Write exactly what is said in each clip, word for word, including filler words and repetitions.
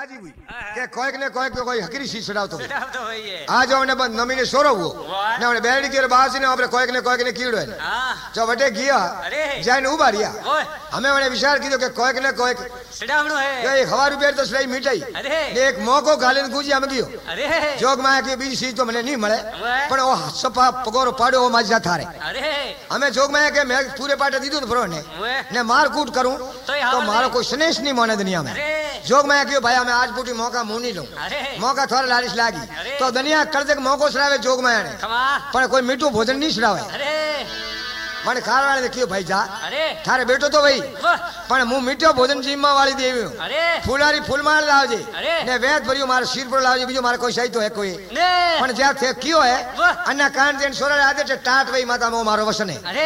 जी हुई के कोई ने कोई कोई हकरी सी छड़ाव तो छड़ाव तो वही है आ जाओ ने बंद नमी ने सोरो वो ने हमने बेड़ी के बास ने हमरे कोई ने कोई ने कीड़ो है हां जो बटे गया अरे जाने उबारिया ओए हमें हमने विचार कीधो के कोई ने कोई छड़ावनो है ये हवा रुपए तो सही मिठाई अरे ने एक मौको गालन गुजी हम गयो अरे जोग माया के बीज चीज तो मने नहीं मिले पण ओ सपा पगोरो पाड़ो माजी जा थारे अरे हमें जोग माया के मैं पूरे पाटे दीदो तो फरो ने ने मार कूट करूं तो मारो कोई स्नेह नहीं माने दुनिया में जोग माया क्यों भाई हमें आज बूटी मौका मुंह नहीं लूं मौका थोड़ा लालिश लागी तो दुनिया कर्ज के मौको सरावे जोग माया ने पर कोई मीठो भोजन नहीं सरावे अरे मन खार वाले क्यों भाई जा अरे थारे बेटो तो भाई पण मु मीठो भोजन जीमा वाली देवी हूं अरे फुलारी फूलमाल लावजे अरे ने वेद भरियो मारे सिर पर लावजे बीजो मारे कोई सही तो है कोई ने पण ज्या थे क्यों है अन्ना कान देन सोरा आदे टाट वही माता मो मारो वसन है अरे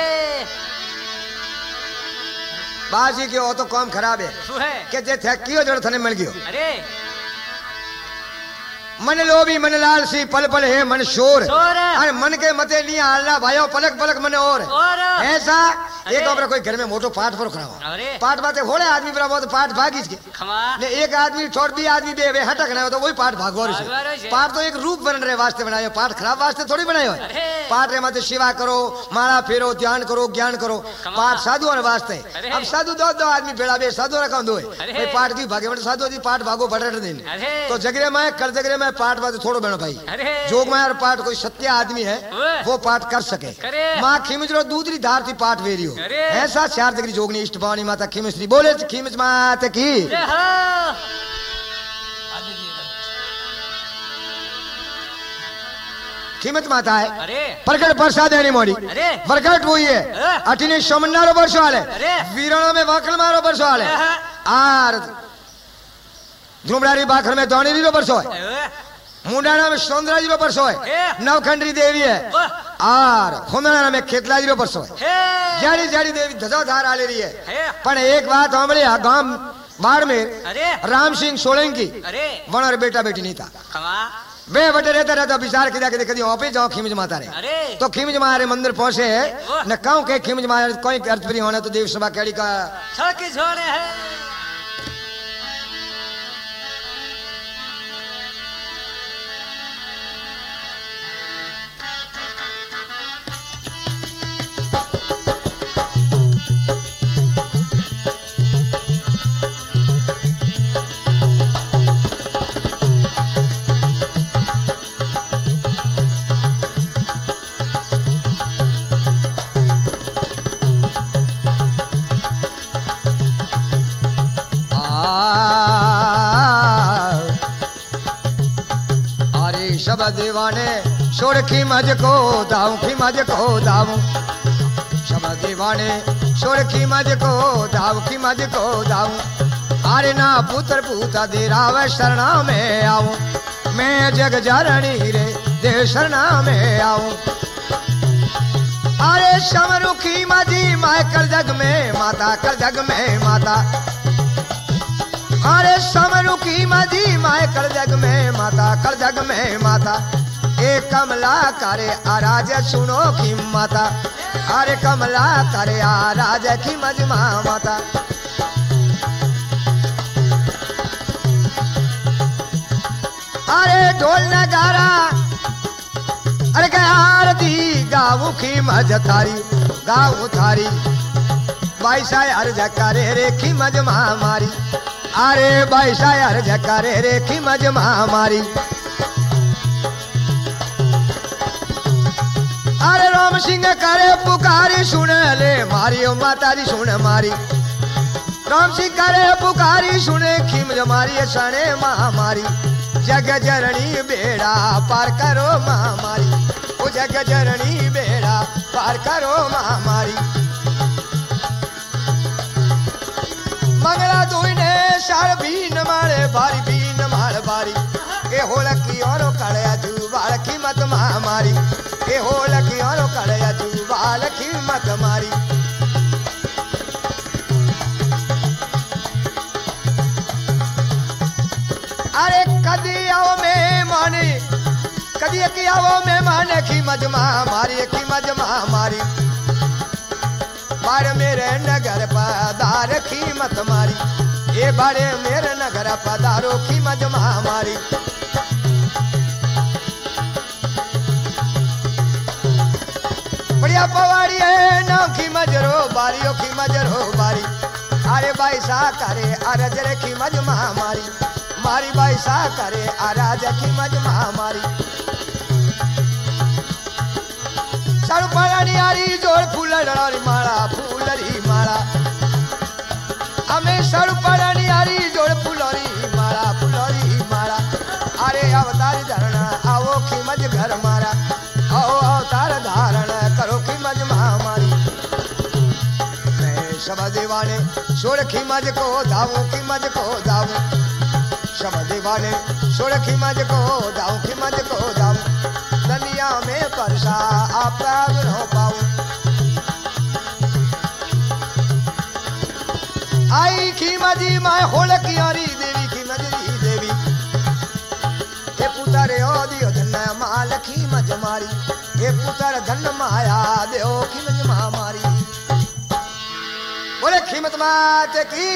बाजी के ओ तो काम खराब है के जे थे क्यों जड़ थने मिल गयो अरे मन लोभी मन लालसी पल पल है मन शोर अरे मन के मते नहीं आला भाइयों पलक पलक मन और ऐसा एक ओपरा कोई घर में मोटो पाठ पर खड़ा पाठ बाते होले आदमी पर बहुत पाठ भागीज के ने एक आदमी छोड़ भी आदमी बे वे हटक ना तो वही पाठ भागवार है पाठ तो एक रूप बन रहे वास्ते बनायो पाठ खराब वास्ते थोड़ी बनायो है पाठ रे मते सेवा करो माला फेरो ध्यान करो ज्ञान करो पाठ साधु और वास्ते अब साधु दो दो आदमी बेड़ा बे साधु रखा दो भाई पाठ की भागे बट साधु जी पाठ भागो बड़ट दिन तो जगरे में कर जगरे में पाठ बात थोड़ो बनो भाई जोग माया पाठ कोई सत्य आदमी है वो पाठ कर सके मां खिमजरो दूधरी धार थी पाठ वेरियो ऐसा चार जगरी जोगनी इष्ट भवानी माता खिमश्री बोले खिमज माता की खिमत माता है प्रकट प्रसाद देनी मोड़ी प्रकट हुई है अठिने सोमनारो वर्ष वाले वीरणा में वाकल मारो वर्ष वाले आर धुमड़ारी बाखर में दौनी रो वर्ष है मुंडाना में सौंदरा जी रो परसो है नवखंडरी देवी है और खुमराना में खेतला जी रो परसो है जाड़ी जाड़ी देवी धजाधार आले रही है पर एक बात हमरे गांव बाढ़ में राम सिंह सोलंकी वनर बेटा बेटी नहीं था वे बटे रहता रहता विचार किया कि कदी वहां पे जाओ खिमज माता रे तो खिमज मारे मंदिर पहुंचे है न कहूं के खिमज मारे कोई अर्थ फ्री होना तो देव सभा केड़ी का छकी छोड़े है दीवाने छोड़ खिमज को दाऊं खिमज को दाऊं सब दीवाने छोड़ खिमज को दाऊं खिमज को दाऊं अरे ना पुत्र पूता दे राव शरणा में आऊं मैं जग जारणी रे देव शरणा में आऊं अरे समरु खिमजी माय कर जग में माता कर जग में माता अरे समरु की मजी माय कर जग में माता कर जग में माता ए कमला करे आराज सुनो की माता अरे कमला करे आराज की मजमा माता अरे ढोल नगारा अरे क्या आरती गाऊ की मज थारी गाऊ थारी बाईसा अर्ज करे रे की मजमा मारी अरे भाई शायर जकारे रे की मजमा हमारी अरे राम सिंह करे पुकारी सुन ले मारी ओ माता जी सुन मारी राम सिंह करे पुकारी सुने खिमज मारी सने महामारी जग जरणी बेड़ा पार करो महामारी ओ जग जरणी बेड़ा पार करो महामारी मंगला दुईने सार भी न मारे बारी भी न मार बारी ए होल की औरो कड़या जुवाल की मत महामारी ए होल की औरो कड़या जुवाल की मत मारी अरे कदी आओ में माने कदी की आओ में माने की मजमा मारी की मजमा मारी बार मेरे नगर पदार की मत मारी ये बारे मेरे नगर पधारो खीमत महामारी। बढ़िया पवाड़ी है ना खीमत रो बारी ओ खीमत रो बारी। अरे भाई सा करे अरज रे खीमत महामारी मारी भाई सा करे अरज खीमत महामारी। सारू पानी आरी जोड़ फूलड़ी माला फूलरी माला हमें सारू पानी आरी जोड़ फूलरी माला फूलरी माला। अरे अवतार धरण आओ खीमत घर मारा आओ अवतार धारण करो खीमत महामारी। मैं सब दीवाने छोड़ खीमत को धावू खीमत को धावू सब दीवाने छोड़ खीमत को धावू खीमत को धावू। दुनिया में परसा आप हो पाऊं आई खीमती माय होल कियारी देवी खीमती देवी हे पुत्र ओ दियो धन माल खीमत मारी हे पुत्र धन माया देओ खीमत महामारी। बोले खीमत माते की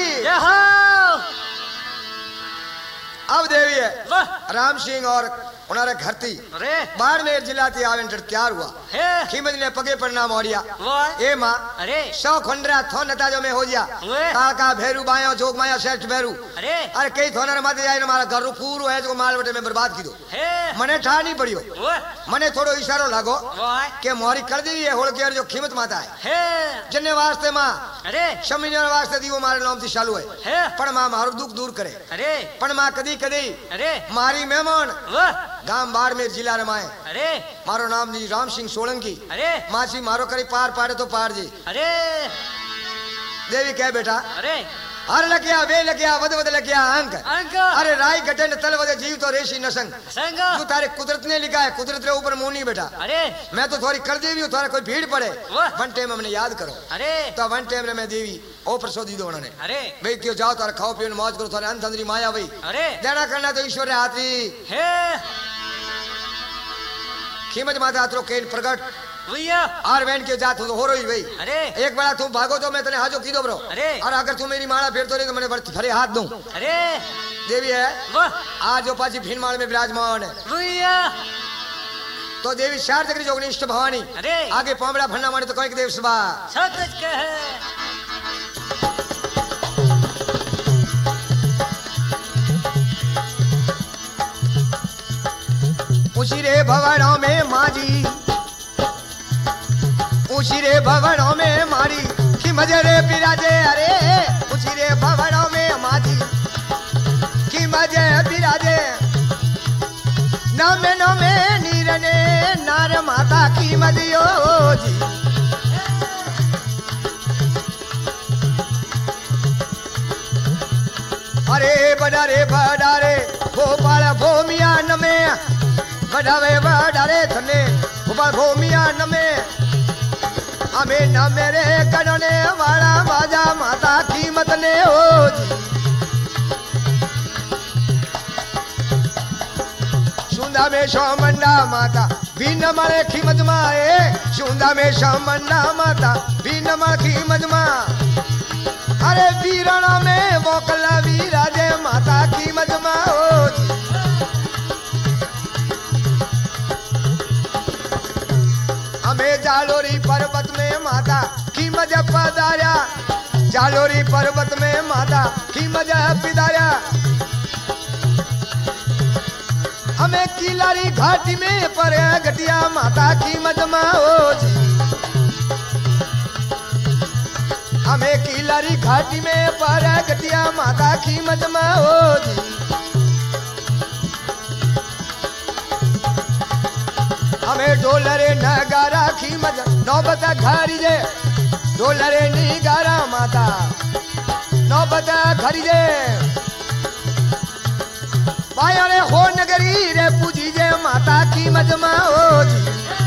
अब देवी है राम सिंह और उन्होंने घर थी बाड़मेर जिला थी आवे तैयार हुआ खीमत ने पगे प्रणाम हो रिया ए मां अरे सौ खंडरा थो नता जो में हो गया काका भैरू बायो जोग माया श्रेष्ठ भैरू अरे अरे कई थोनर माते जाए मारा घर रू पूरो है जो माल बटे में बर्बाद की दो मने ठा नहीं पड़ियो मने थोड़ो इशारो लागो के मोरी कर दी है होल के जो खीमत माता है जने वास्ते मां अरे शमीने वास्ते दीवो मारे नाम थी चालू है पण मां मारो दुख दूर करे अरे पण मां कदी कदी अरे मारी मेहमान गांव बाड़मेर जिला रमाए अरे मारो नाम जी राम सिंह सोलंकी अरे मासी मारो करी पार पाड़े तो पार जी अरे देवी क्या बेटा अरे हर लगिया वे लगिया वद वद लगिया अंक अंक अरे राई घटे न तल वद जीव तो रेशी न संग संग तू तारे कुदरत ने लिखा है कुदरत रे ऊपर मोनी बेटा अरे मैं तो थोड़ी कर देवी हूं थारा कोई भीड़ पड़े वन टाइम हमने याद करो अरे तो वन टाइम रे मैं देवी ओ प्रसो दी दो उन्होंने अरे भाई क्यों जाओ तारा खाओ पियो मौज करो थारे अंत अंदरी माया भाई अरे देना करना तो ईश्वर हाथी है खीमत माता त्रो केन प्रगट भैया आर वैन के जात हो रही भाई अरे एक बड़ा तू भागो तो मैं तने हाजो की दो ब्रो अरे और अगर तू मेरी माला फेर तो रे तो मैंने फरे हाथ दूं अरे देवी है वाह आज जो पाची भीन माल में विराजमान है भैया तो देवी चार चक्री जोगनिष्ठ भवानी अरे आगे पामड़ा भन्ना मारे तो कोई देव सभा सच कहे उसी रे भवनों में माजी उसी रे भवनों में मारी कि मजे रे बिराजे अरे उसी रे भवनों में माजी कि मजे बिराजे नामे नामे नीरने नार माता की मदियो जी अरे बड़ा रे बड़ा रे भोपाल भूमिया नमे बढ़ावे बढ़ारे धने भोपाल भूमिया नमे हमें न मेरे गणने वाला बाजा माता कीमत ने हो जी सुंदा में शोमंडा माता बिन मरे कीमत माए सुंदा में शोमंडा माता बिन मरे कीमत मा अरे वीरणा में मोकला वीराजे माता कीमत मा हो जी हमें जालोरी पर्वत में माता की मजा पधारा जालोरी पर्वत में माता की मजा पिधारा हमें किलारी घाटी में पर घटिया माता की मजमा हो जी हमें किलारी घाटी में पर घटिया माता की मजमा हो जी हमें डोलरे नगारा की मजा नौबत घरी जे डोलरे निगारा माता नौबत घरी जे पाया रे हो नगरी रे पूजी जे माता की मजमा हो जी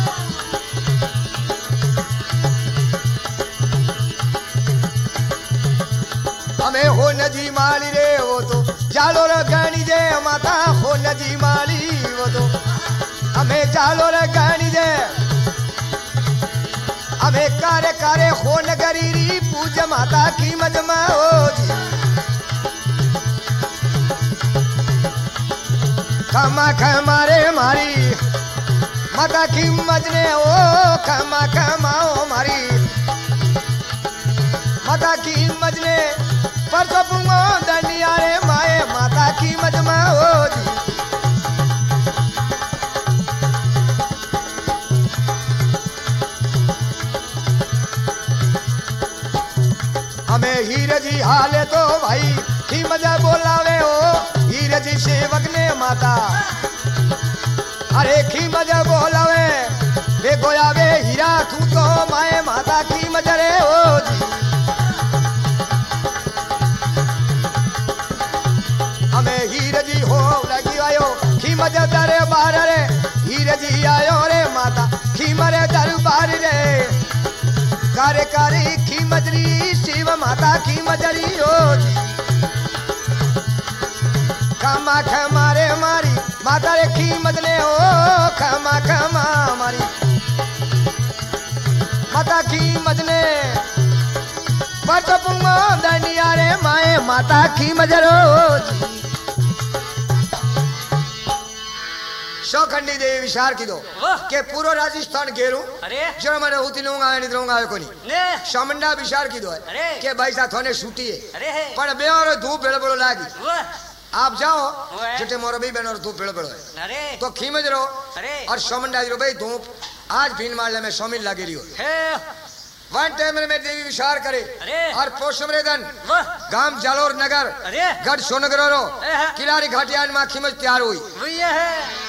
हमें हो नजी माली रे वो तो जालो रगनी जे माता हो नजी माली वो तो हमें जालो रगनी जे हमें कारे कारे हो नगरी री पूज माता की मजमा हो जी खमा खमा रे मारी माता की मजने ओ खमा खमा ओ मारी माता की मजने परसों पुंगो दनिया रे माए माता की मजमा ओ जी हमें हीर जी हाले तो भाई की मजा बोलावे ओ हीर जी सेवक ने माता अरे की मजा बोलावे वे गोयावे हीरा तू तो माए माता की मजरे ओ जी हमें हीर जी हो लगी आयो की मजा दरे बार रे हीर जी आयो रे माता की मरे दरबार रे कारे कारे की मजरी शिव माता की मजरी ओ जी खमा खमा रे मारी माता रे की मजने ओ खमा खमा मारी माता की मजने परसपुंगो दनिया रे माए माता की मजरो शौखंडी देवी विचार की दो के पूरा राजस्थान घेरू अरे जो मैंने उती लूंगा नहीं दूंगा कोनी शामंडा विचार की दो है के भाई साहब थोने छुट्टी है अरे पर बे और धूप बेड़ बेड़ो लागी आप जाओ ओए। जिटे मोरो भी बहन और धूप बेड़ो बेड़ो है अरे तो खीमज रहो अरे और शामंडा रो भाई धूप आज भीन मारले में शामिल लागे रही हो हे वन टाइम में देवी विचार करे अरे और पोषमरेदन वाह गांव जालोर नगर अरे गढ़ सोनगर रो ए, हाँ। किलारी घाटियान मां खीमज तैयार हुई वही है